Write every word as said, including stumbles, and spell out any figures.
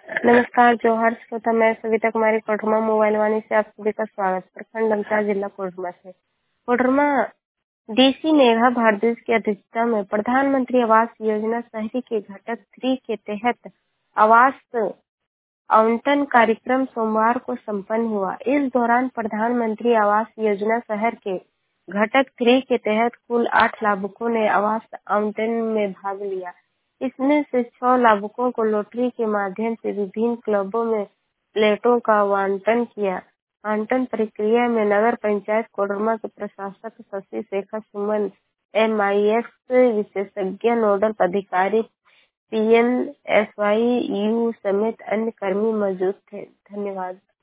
नमस्कार जोहार श्रोता, मैं सविता कुमारी कोडरमा मोबाइल वाणी से आप सभी का स्वागत। प्रखंड अंचार जिला कोडरमा से। कोडरमा डीसी मेघा भारद्वाज की अध्यक्षता में प्रधानमंत्री आवास योजना शहरी के घटक थ्री के तहत आवास आवंटन कार्यक्रम सोमवार को संपन्न हुआ। इस दौरान प्रधानमंत्री आवास योजना शहर के घटक थ्री के तहत कुल आठ लाभुकों ने आवास आवंटन में भाग लिया। इसमें से छह लाभुकों को लॉटरी के माध्यम से विभिन्न क्लबों में फ्लैटों का आवंटन किया। आवंटन प्रक्रिया में नगर पंचायत कोडरमा के प्रशासक Shashi Shekhar Suman, M I S विशेषज्ञ नोडल अधिकारी P M S Y U समेत अन्य कर्मी मौजूद थे। धन्यवाद।